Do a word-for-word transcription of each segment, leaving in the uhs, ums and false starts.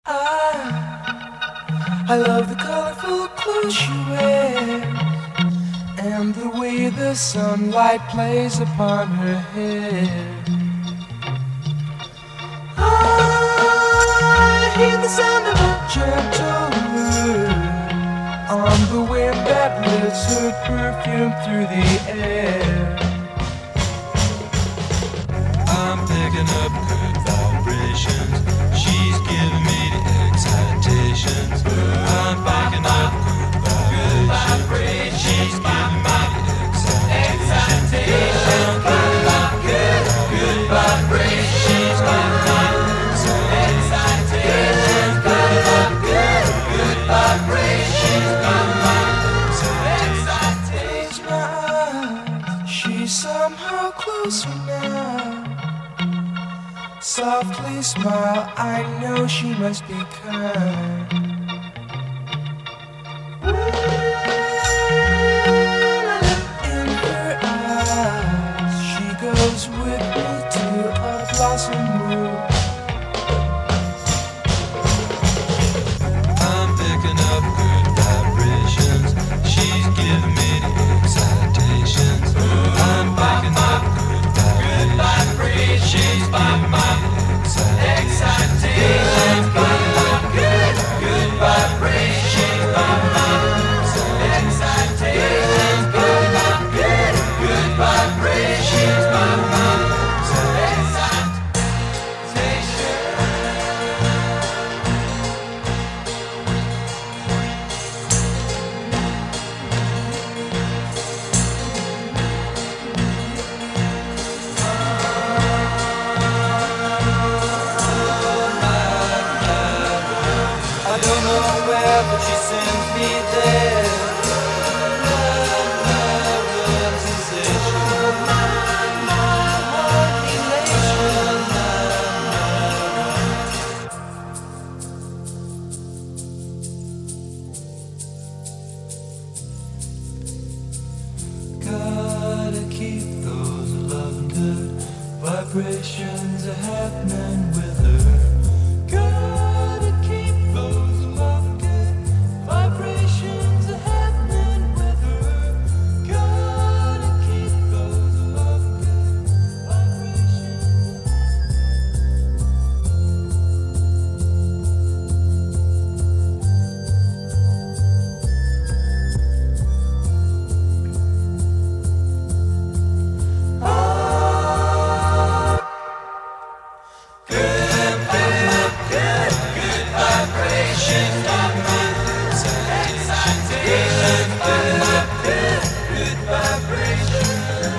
I love the colorful clothes she wears and the way the sunlight plays upon her hair. I hear the sound of a gentle word on the wind that lifts her perfume through the air. I'm picking up good vibrations. She's giving me the excitations. I'm picking up good vibrations. She's giving me the excitations. I'm picking up good, good vibrations. She's giving me the excitations. I'm picking up good, good vibrations. She's giving me the excitations. She's somehow closer now. Softly smile, I know she must be kind. In her eyes, she goes with me to a blossom room. I'm picking up good vibrations. She's giving me the excitations. I'm picking up good vibrations. She's giving me excitations. Good, good vibrations. Excitations. Good, good, good vibrations. But she sends me there. Love, love, love, sensation. Love, love, love, elation. Gotta keep those loving good vibrations a happening with her. Gotta keep those loving good vibrations are happening with her. Gotta keep those loving good vibrations. Good, good, good, good vibrations. Excitation, good, good, good vibrations.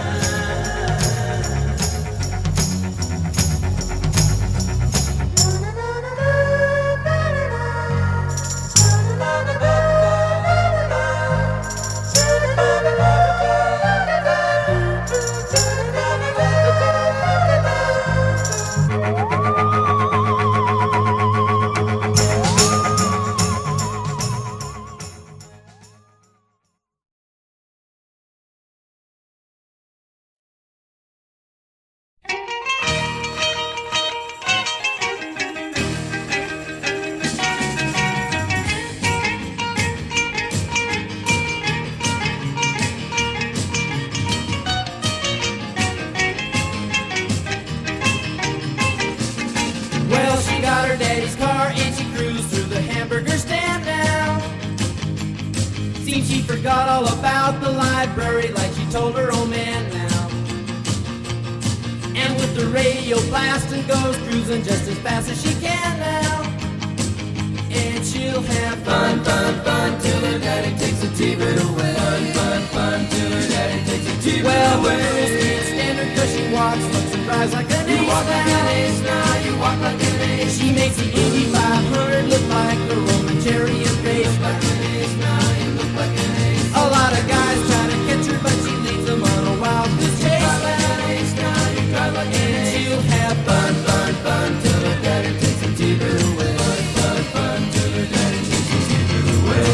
Well, she got her daddy's car and she cruised through the hamburger stand now. Seems she forgot all about the library like she told her old man now. And with the radio blasting goes cruising just as fast as she can now. And she'll have fun, fun, fun till her daddy takes the T-bird away. Fun, fun, fun till her daddy takes the T-bird well, away. Well, the girls can't stand her cause she walks, looks and drives like an ace. You walk like an ace now, you walk like an ace. She makes the Indy five hundred look like a Roman chariot race. Like an ace now, you look like an ace. A lot of guys try to catch her, but she leads them on a wild goose chase. You drive like an ace now, you drive like an ace. And she'll have fun, fun, fun till her daddy takes the T-bird away. Fun, fun, fun till her daddy takes the T-bird away.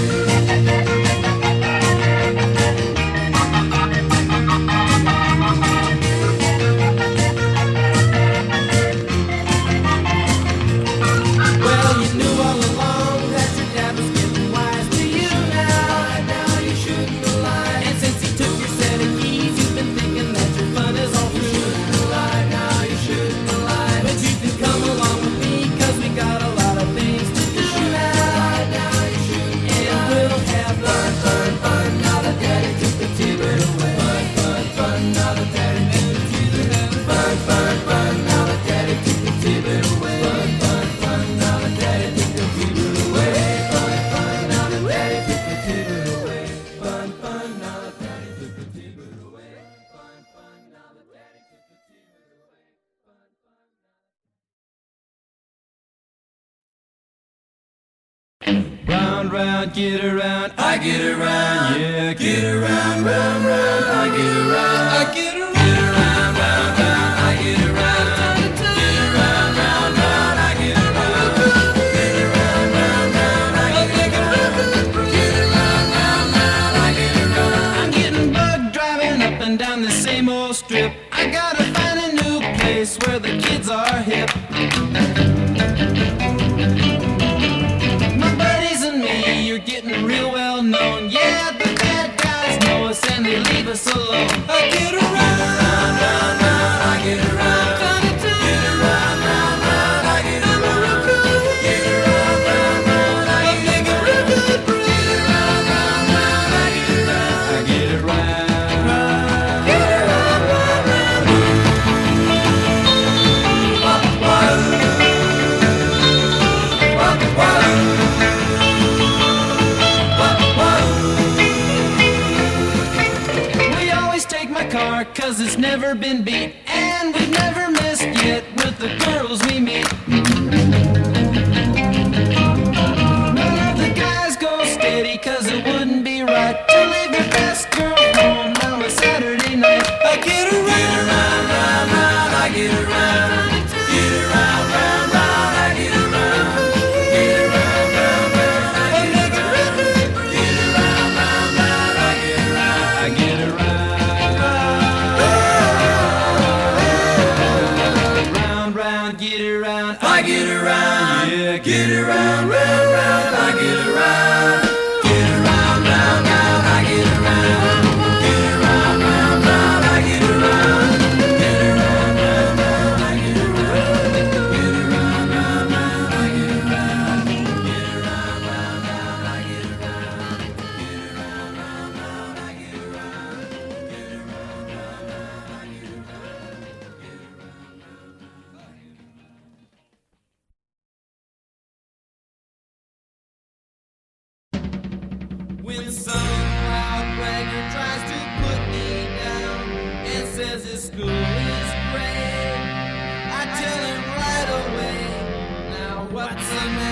Round, round, get around, I get around, yeah, get around, round, round, I get around, I get around, get around, round, round, I get around, get around, round, round, I get around, get around, round, round, I get around, get around, round, round, I get around. I'm getting bugged driving up and down the same old strip. I gotta find a new place where the kids are hip. Getting real well known, yeah, the bad guys know us and they leave us alone. I get around, round, round, round, I get around, get around, round, round, I get around, get around, round, round, I get around, get around, round, round, I get around, I get around, get around, round, round, wah, wah, wah, wah. Cause it's never been beat, and we've never missed yet with the girls we meet. None of the guys go steady, cause it wouldn't be right to leave your best girl home on a Saturday night. I get around, round, round, round, I get around, get around, round, round, I get around, get around, round, round, I get around, get around, round, round, I get around, I get around. Get around, I get around, yeah, get around, round, round, I get around, get around, round, round, I get around, get around, round, round, I get around, get around, round, round, I get around, get around, round, round, I get around, get around, round, round, I get around, get around, round, round, I get around, get around, round, round, I get around. When some outbragger tries to put me down and says his school is great, I tell him right away, now what's the matter?